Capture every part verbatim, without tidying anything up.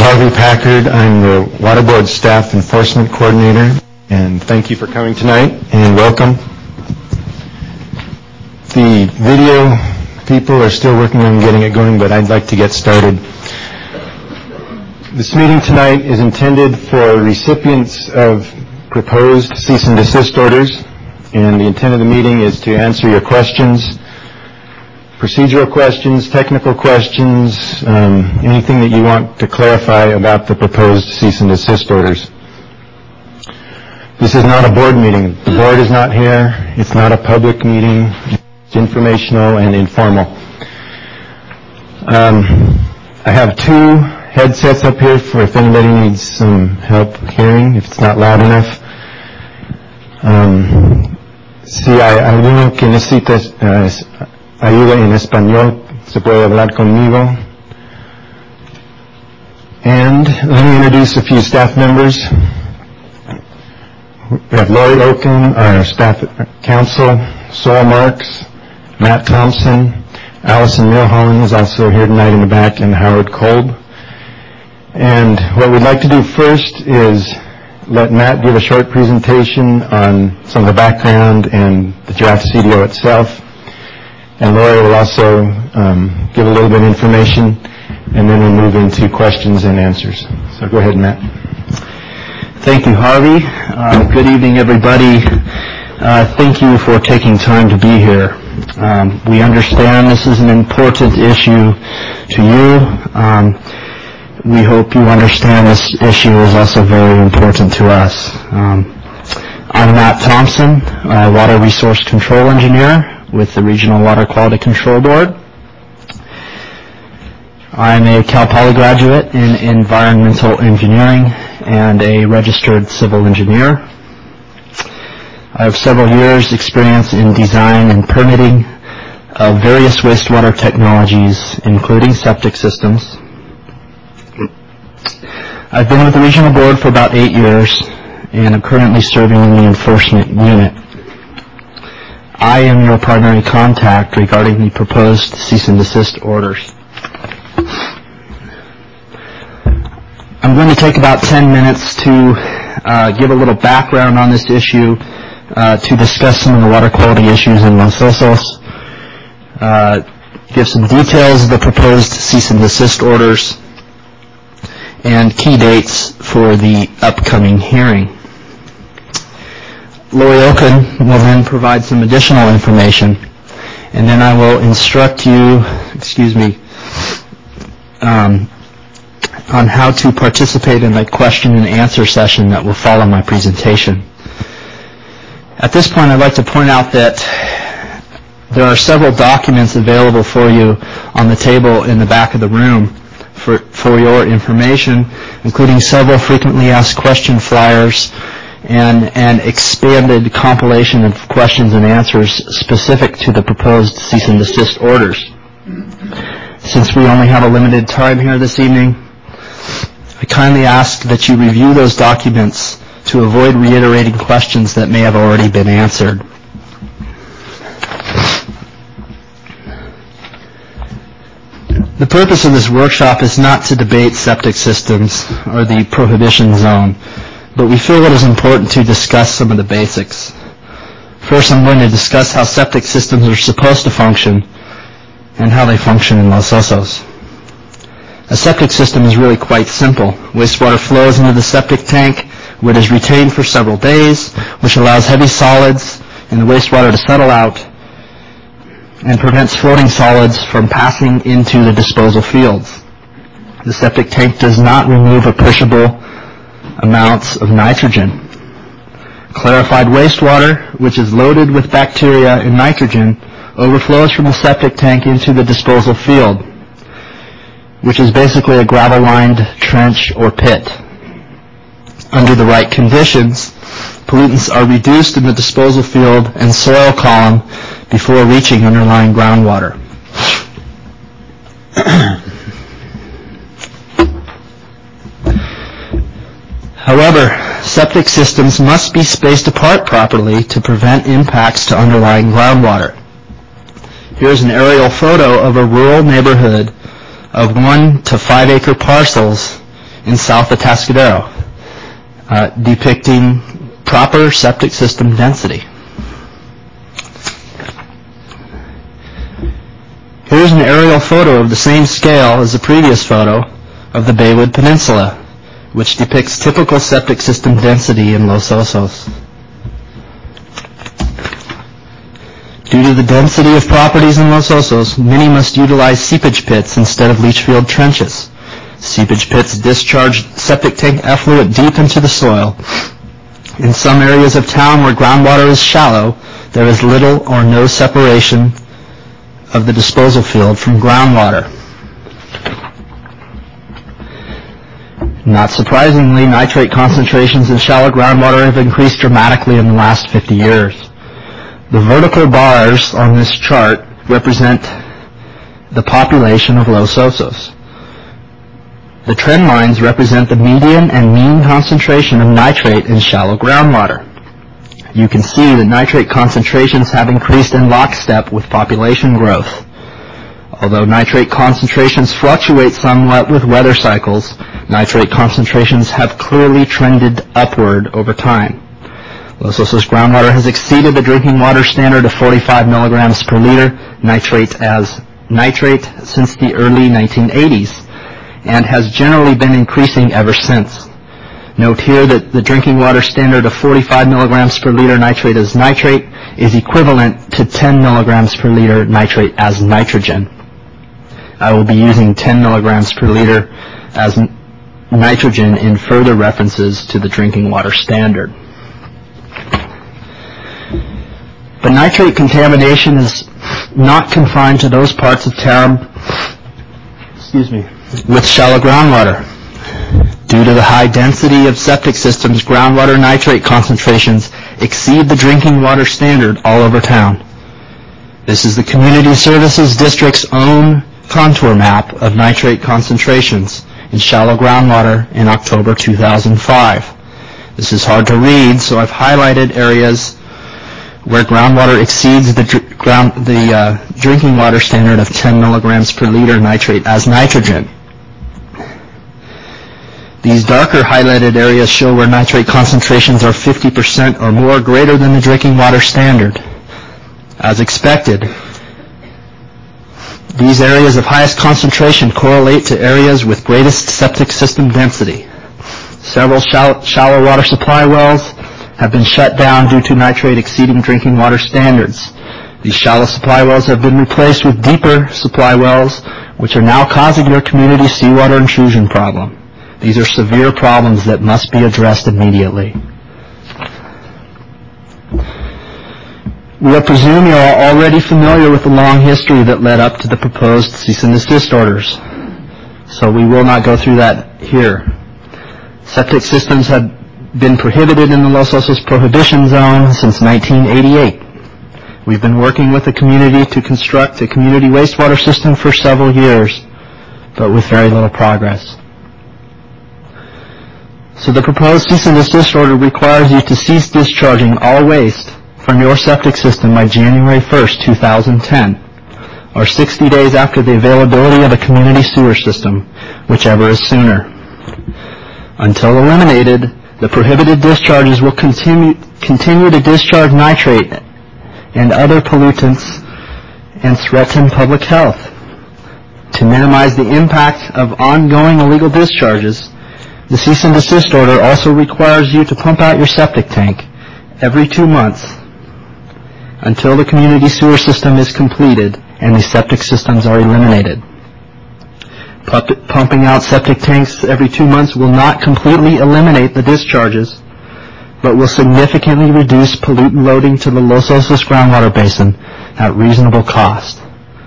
Harvey Packard. I'm the Water Board Staff Enforcement Coordinator, and thank you for coming tonight, and welcome. The video people are still working on getting it going, but I'd like to get started. This meeting tonight is intended for recipients of proposed cease and desist orders, and the intent of the meeting is to answer your questions, procedural questions, technical questions, um, anything that you want to clarify about the proposed cease and desist orders. This is not a board meeting. The board is not here. It's not a public meeting. It's informational and informal. Um, I have two headsets up here for if anybody needs some help hearing, if it's not loud enough. Um, si hay alguno que necesita uh, ayuda en español, se puede hablar conmigo. And let me introduce a few staff members. We have Lori Oken, our staff counsel, Saul Marks, Matt Thompson, Allison Milholland is also here tonight in the back, and Howard Kolb. And what we'd like to do first is let Matt give a short presentation on some of the background and the draft C D O itself. And Lori will also um, give a little bit of information, and then we'll move into questions and answers. So go ahead, Matt. Thank you, Harvey. Uh, good evening, everybody. Uh, thank you for taking time to be here. Um, we understand this is an important issue to you. Um, we hope you understand this issue is also very important to us. Um, I'm Matt Thompson, uh, Water Resource Control Engineer with the Regional Water Quality Control Board. I'm a Cal Poly graduate in environmental engineering and a registered civil engineer. I have several years experience in design and permitting of various wastewater technologies, including septic systems. I've been with the regional board for about eight years, and I'm currently serving in the enforcement unit. I am your primary contact regarding the proposed cease and desist orders. I'm going to take about ten minutes to uh, give a little background on this issue, uh, to discuss some of the water quality issues in Los Osos, uh, give some details of the proposed cease and desist orders, and key dates for the upcoming hearing. Lori Oken will then provide some additional information, and then I will instruct you, excuse me, um, on how to participate in the question and answer session that will follow my presentation. At this point, I'd like to point out that there are several documents available for you on the table in the back of the room for, for your information, including several frequently asked question flyers and an expanded compilation of questions and answers specific to the proposed cease and desist orders. Since we only have a limited time here this evening, I kindly ask that you review those documents to avoid reiterating questions that may have already been answered. The purpose of this workshop is not to debate septic systems or the prohibition zone, but we feel it is important to discuss some of the basics. First, I'm going to discuss how septic systems are supposed to function and how they function in Los Osos. A septic system is really quite simple. Wastewater flows into the septic tank, where it is retained for several days, which allows heavy solids in the wastewater to settle out and prevents floating solids from passing into the disposal fields. The septic tank does not remove appreciable amounts of nitrogen. Clarified wastewater, which is loaded with bacteria and nitrogen, overflows from the septic tank into the disposal field, which is basically a gravel-lined trench or pit. Under the right conditions, pollutants are reduced in the disposal field and soil column before reaching underlying groundwater. However, septic systems must be spaced apart properly to prevent impacts to underlying groundwater. Here's an aerial photo of a rural neighborhood of one to five acre parcels in South Atascadero, uh, depicting proper septic system density. Here's an aerial photo of the same scale as the previous photo of the Baywood Peninsula, which depicts typical septic system density in Los Osos. Due to the density of properties in Los Osos, many must utilize seepage pits instead of leach field trenches. Seepage pits discharge septic tank effluent deep into the soil. In some areas of town where groundwater is shallow, there is little or no separation of the disposal field from groundwater. Not surprisingly, nitrate concentrations in shallow groundwater have increased dramatically in the last fifty years. The vertical bars on this chart represent the population of Los Osos. The trend lines represent the median and mean concentration of nitrate in shallow groundwater. You can see that nitrate concentrations have increased in lockstep with population growth. Although nitrate concentrations fluctuate somewhat with weather cycles, nitrate concentrations have clearly trended upward over time. Los Osos groundwater has exceeded the drinking water standard of forty-five milligrams per liter nitrate as nitrate since the early nineteen eighties and has generally been increasing ever since. Note here that the drinking water standard of forty-five milligrams per liter nitrate as nitrate is equivalent to ten milligrams per liter nitrate as nitrogen. I will be using ten milligrams per liter as n- nitrogen in further references to the drinking water standard. But nitrate contamination is not confined to those parts of town, excuse me, with shallow groundwater. Due to the high density of septic systems, groundwater nitrate concentrations exceed the drinking water standard all over town. This is the Community Services District's own contour map of nitrate concentrations in shallow groundwater in October two thousand five. This is hard to read, so I've highlighted areas where groundwater exceeds the, dr- ground, the uh, drinking water standard of ten milligrams per liter nitrate as nitrogen. These darker highlighted areas show where nitrate concentrations are fifty percent or more greater than the drinking water standard. As expected, these areas of highest concentration correlate to areas with greatest septic system density. Several shallow, shallow water supply wells have been shut down due to nitrate exceeding drinking water standards. These shallow supply wells have been replaced with deeper supply wells, which are now causing your community seawater intrusion problem. These are severe problems that must be addressed immediately. We I presume you are already familiar with the long history that led up to the proposed cease and desist orders, so we will not go through that here. Septic systems have been prohibited in the Los Osos Prohibition Zone since nineteen eighty-eight. We've been working with the community to construct a community wastewater system for several years, but with very little progress. So the proposed cease and desist order requires you to cease discharging all waste from your septic system by January first, two thousand ten, or sixty days after the availability of a community sewer system, whichever is sooner. Until eliminated, the prohibited discharges will continue, continue to discharge nitrate and other pollutants and threaten public health. To minimize the impact of ongoing illegal discharges, the cease and desist order also requires you to pump out your septic tank every two months until the community sewer system is completed and the septic systems are eliminated. Pumping out septic tanks every two months will not completely eliminate the discharges, but will significantly reduce pollutant loading to the Los Osos groundwater basin at reasonable cost.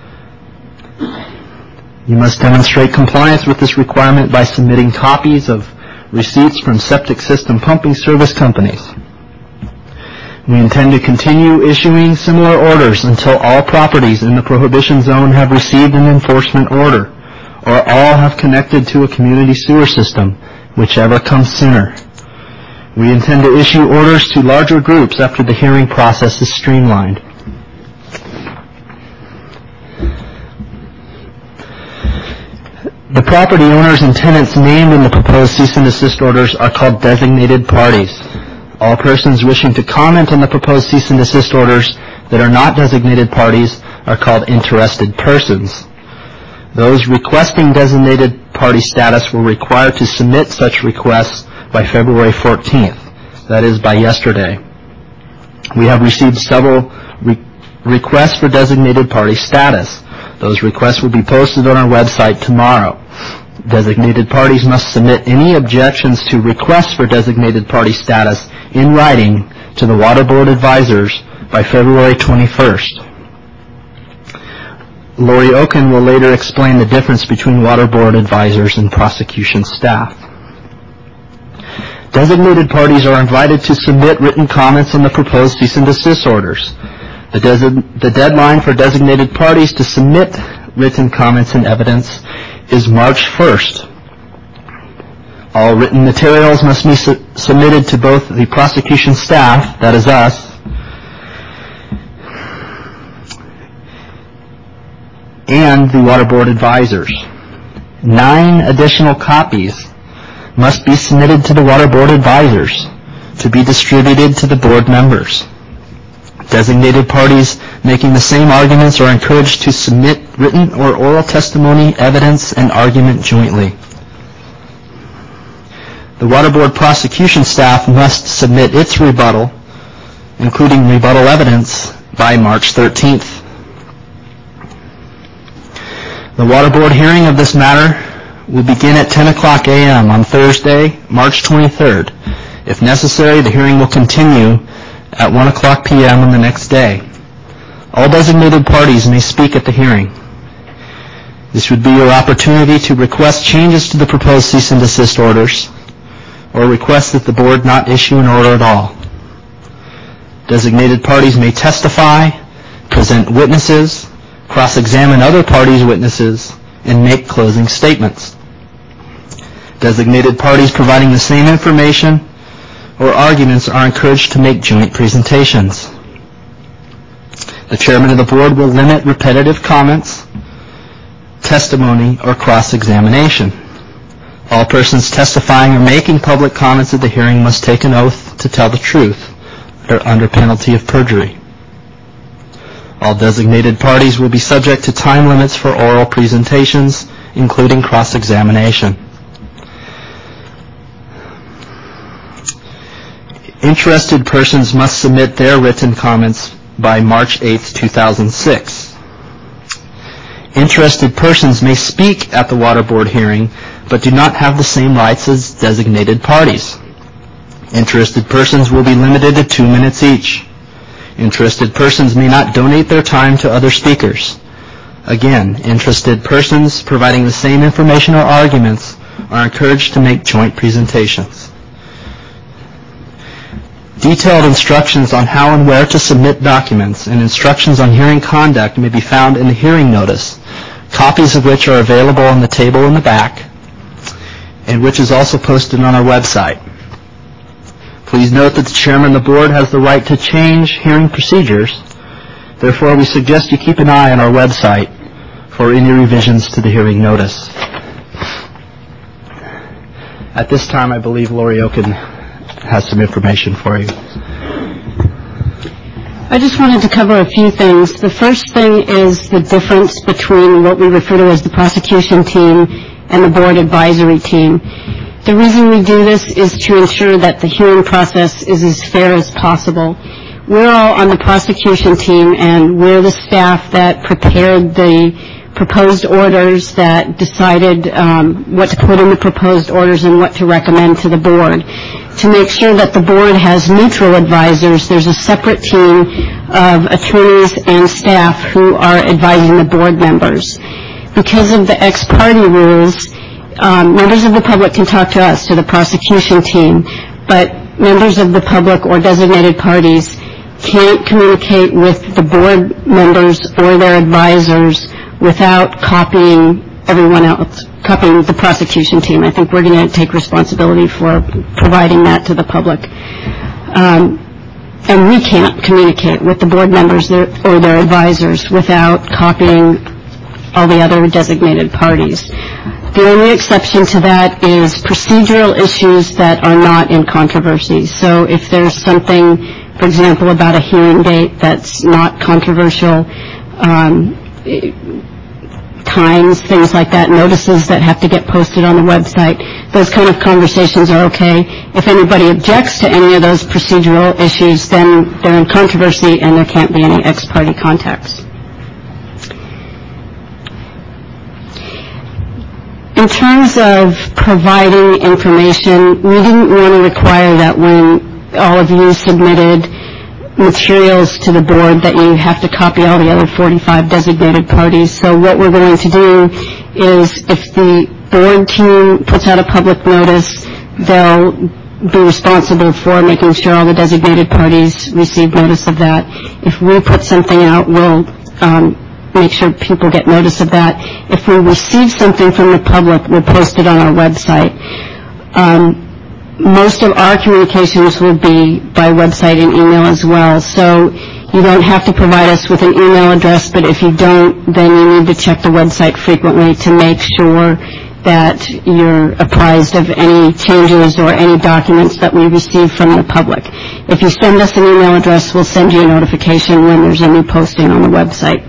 You must demonstrate compliance with this requirement by submitting copies of receipts from septic system pumping service companies. We intend to continue issuing similar orders until all properties in the prohibition zone have received an enforcement order, or all have connected to a community sewer system, whichever comes sooner. We intend to issue orders to larger groups after the hearing process is streamlined. The property owners and tenants named in the proposed cease and desist orders are called designated parties. All persons wishing to comment on the proposed cease and desist orders that are not designated parties are called interested persons. Those requesting designated party status were required to submit such requests by February fourteenth, that is, by yesterday. We have received several re- requests for designated party status. Those requests will be posted on our website tomorrow. Designated parties must submit any objections to requests for designated party status in writing to the Water Board advisors by February twenty-first. Lori Oken will later explain the difference between Water Board advisors and prosecution staff. Designated parties are invited to submit written comments on the proposed cease and desist orders. The, des- the deadline for designated parties to submit written comments and evidence is March first. All written materials must be su- submitted to both the prosecution staff, that is us, and the Water Board advisors. Nine additional copies must be submitted to the Water Board advisors to be distributed to the board members. Designated parties making the same arguments are encouraged to submit written or oral testimony, evidence, and argument jointly. The Water Board prosecution staff must submit its rebuttal, including rebuttal evidence, by March thirteenth. The Water Board hearing of this matter will begin at ten o'clock a.m. on Thursday, March twenty-third. If necessary, the hearing will continue at one o'clock p.m. on the next day. All designated parties may speak at the hearing. This would be your opportunity to request changes to the proposed cease and desist orders, or request that the board not issue an order at all. Designated parties may testify, present witnesses, cross-examine other parties' witnesses, and make closing statements. Designated parties providing the same information or arguments are encouraged to make joint presentations. The chairman of the board will limit repetitive comments, testimony, or cross-examination. All persons testifying or making public comments at the hearing must take an oath to tell the truth under penalty of perjury. All designated parties will be subject to time limits for oral presentations, including cross-examination. Interested persons must submit their written comments by March eighth, two thousand six. Interested persons may speak at the Water Board hearing, but do not have the same rights as designated parties. Interested persons will be limited to two minutes each. Interested persons may not donate their time to other speakers. Again, interested persons providing the same information or arguments are encouraged to make joint presentations. Detailed instructions on how and where to submit documents and instructions on hearing conduct may be found in the hearing notice, copies of which are available on the table in the back, and which is also posted on our website. Please note that the chairman of the board has the right to change hearing procedures. Therefore, we suggest you keep an eye on our website for any revisions to the hearing notice. At this time, I believe Lori Oken has some information for you. I just wanted to cover a few things. The first thing is the difference between what we refer to as the prosecution team and the board advisory team. The reason we do this is to ensure that the hearing process is as fair as possible. We're all on the prosecution team, and we're the staff that prepared the proposed orders, that decided um, what to put in the proposed orders and what to recommend to the board. To make sure that the board has neutral advisors, there's a separate team of attorneys and staff who are advising the board members. Because of the ex parte rules, um, members of the public can talk to us, to the prosecution team, but members of the public or designated parties can't communicate with the board members or their advisors without copying everyone else, copying the prosecution team. I think we're going to take responsibility for providing that to the public. Um, and we can't communicate with the board members or their advisors without copying all the other designated parties. The only exception to that is procedural issues that are not in controversy. So if there's something, for example, about a hearing date that's not controversial, um, times, things like that, notices that have to get posted on the website, those kind of conversations are okay. If anybody objects to any of those procedural issues, then they're in controversy and there can't be any ex parte contacts. In terms of providing information, we didn't want to require that when all of you submitted materials to the board that you have to copy all the other forty-five designated parties. So what we're going to do is if the board team puts out a public notice, they'll be responsible for making sure all the designated parties receive notice of that. If we put something out, we'll um, make sure people get notice of that. If we receive something from the public, we'll post it on our website. Um, most of our communications will be by website and email as well. So you don't have to provide us with an email address, but if you don't, then you need to check the website frequently to make sure that you're apprised of any changes or any documents that we receive from the public. If you send us an email address, we'll send you a notification when there's a new posting on the website.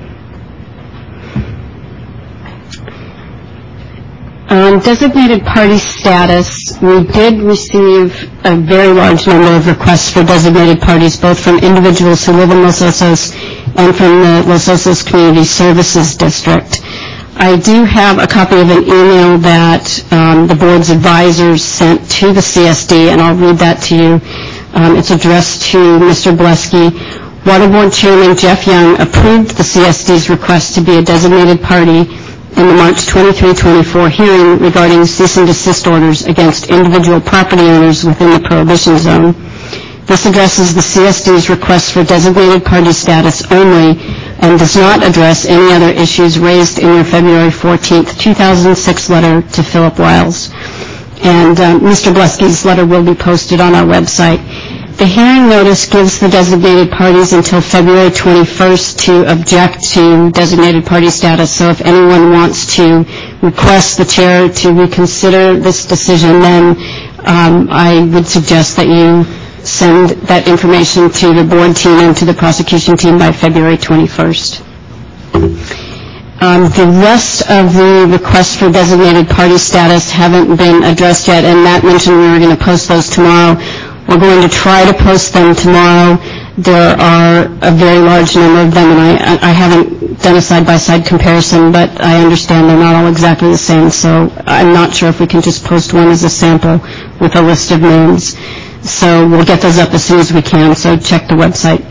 On designated party status, we did receive a very large number of requests for designated parties, both from individuals who live in Los Osos and from the Los Osos Community Services District. I do have a copy of an email that um, the board's advisors sent to the C S D, and I'll read that to you. Um, it's addressed to Mister Blesky. Water Board Chairman Jeff Young approved the C S D's request to be a designated party in the March twenty-three twenty-four hearing regarding cease and desist orders against individual property owners within the Prohibition Zone. This addresses the C S D's request for designated party status only and does not address any other issues raised in your February fourteenth, two thousand six letter to Philip Wiles. And um, Mister Blesky's letter will be posted on our website. The hearing notice gives the designated parties until February twenty-first to object to designated party status. So if anyone wants to request the chair to reconsider this decision, then um, I would suggest that you send that information to the board team and to the prosecution team by February twenty-first. Um, the rest of the requests for designated party status haven't been addressed yet, and Matt mentioned we were going to post those tomorrow. We're going to try to post them tomorrow. There are a very large number of them, and I, I haven't done a side-by-side comparison, but I understand they're not all exactly the same, so I'm not sure if we can just post one as a sample with a list of names. So we'll get those up as soon as we can, so check the website.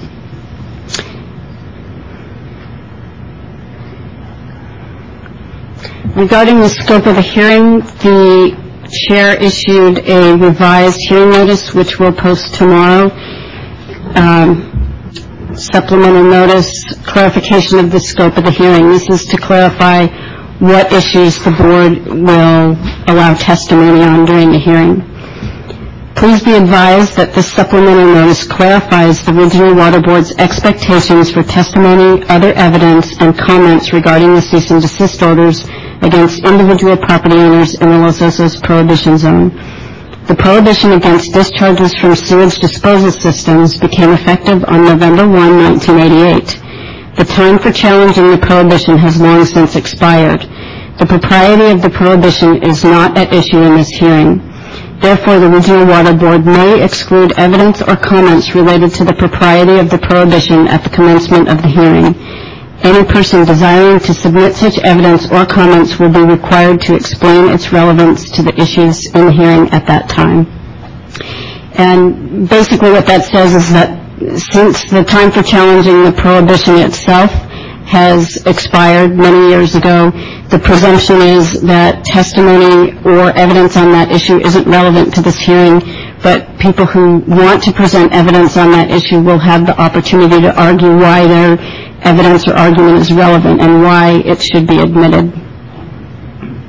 Regarding the scope of the hearing, the chair issued a revised hearing notice, which we'll post tomorrow. Um, supplemental notice, clarification of the scope of the hearing. This is to clarify what issues the board will allow testimony on during the hearing. Please be advised that this supplemental notice clarifies the Regional Water Board's expectations for testimony, other evidence, and comments regarding the cease and desist orders against individual property owners in the Los Osos Prohibition Zone. The prohibition against discharges from sewage disposal systems became effective on November first, nineteen eighty-eight. The time for challenging the prohibition has long since expired. The propriety of the prohibition is not at issue in this hearing. Therefore, the Regional Water Board may exclude evidence or comments related to the propriety of the prohibition at the commencement of the hearing. Any person desiring to submit such evidence or comments will be required to explain its relevance to the issues in the hearing at that time. And basically what that says is that since the time for challenging the prohibition itself has expired many years ago, the presumption is that testimony or evidence on that issue isn't relevant to this hearing, but people who want to present evidence on that issue will have the opportunity to argue why their evidence or argument is relevant and why it should be admitted.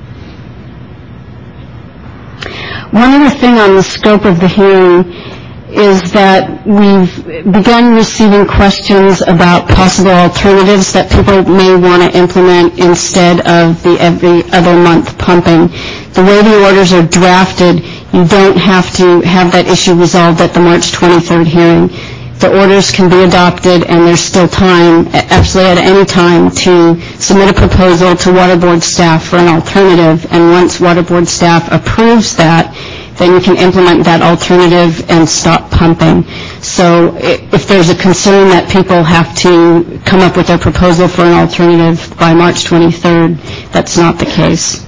One other thing on the scope of the hearing is that we've begun receiving questions about possible alternatives that people may want to implement instead of the every other month pumping. The way the orders are drafted, you don't have to have that issue resolved at the March twenty-third hearing. The orders can be adopted, and there's still time, absolutely at any time, to submit a proposal to Water Board staff for an alternative, and once Water Board staff approves that, then you can implement that alternative and stop pumping. So if there's a concern that people have to come up with their proposal for an alternative by March twenty-third, that's not the case.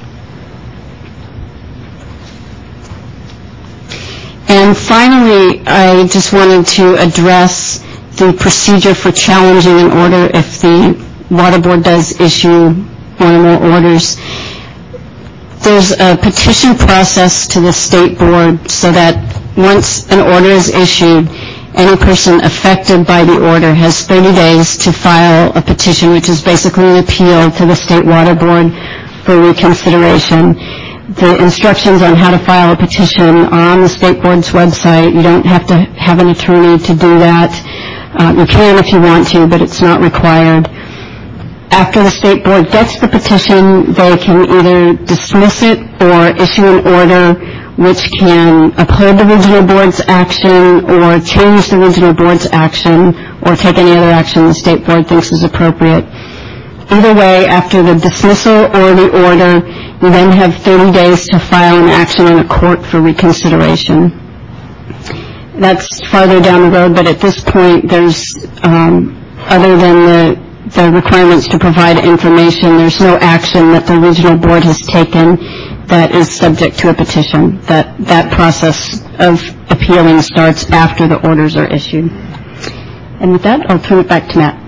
And finally, I just wanted to address the procedure for challenging an order if the Water Board does issue one or more orders. There's a petition process to the State Board so that once an order is issued, any person affected by the order has thirty days to file a petition, which is basically an appeal to the State Water Board for reconsideration. The instructions on how to file a petition are on the State Board's website. You don't have to have an attorney to do that. Uh, you can if you want to, but it's not required. After the State Board gets the petition, they can either dismiss it or issue an order which can uphold the regional board's action or change the regional board's action or take any other action the State Board thinks is appropriate. Either way, after the dismissal or the order, you then have thirty days to file an action in a court for reconsideration. That's farther down the road, but at this point, there's, um, other than the the requirements to provide information, there's no action that the regional board has taken that is subject to a petition. That that process of appealing starts after the orders are issued. And with that, I'll turn it back to Matt.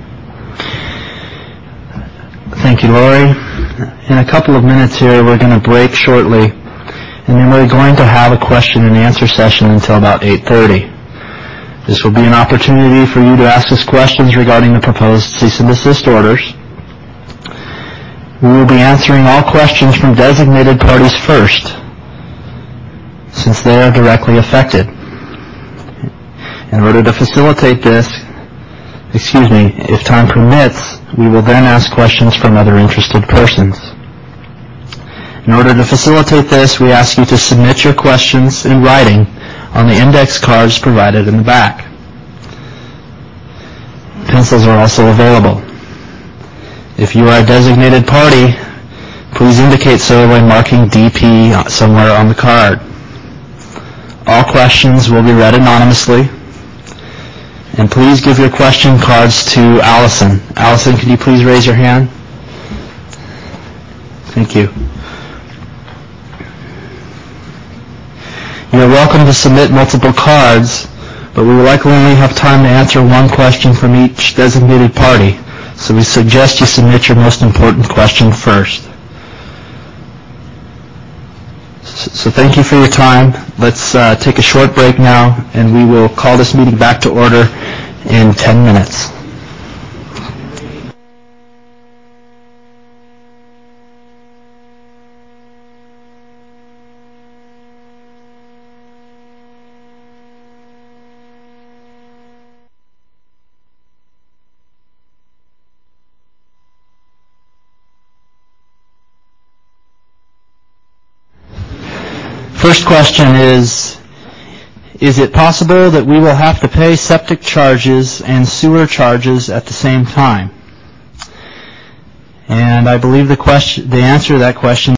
Thank you, Lori. In a couple of minutes here, we're going to break shortly, and then we're going to have a question and answer session until about eight thirty. This will be an opportunity for you to ask us questions regarding the proposed cease and desist orders. We will be answering all questions from designated parties first, since they are directly affected. In order to facilitate this, excuse me, if time permits, we will then ask questions from other interested persons. In order to facilitate this, we ask you to submit your questions in writing on the index cards provided in the back. Pencils are also available. If you are a designated party, please indicate so by marking D P somewhere on the card. All questions will be read anonymously. And please give your question cards to Allison. Allison, can you please raise your hand? Thank you. You are welcome to submit multiple cards, but we will likely only have time to answer one question from each designated party, so we suggest you submit your most important question first. So thank you for your time. Let's uh, take a short break now, and we will call this meeting back to order in ten minutes. First question is, is it possible that we will have to pay septic charges and sewer charges at the same time? And I believe the question, the answer to that question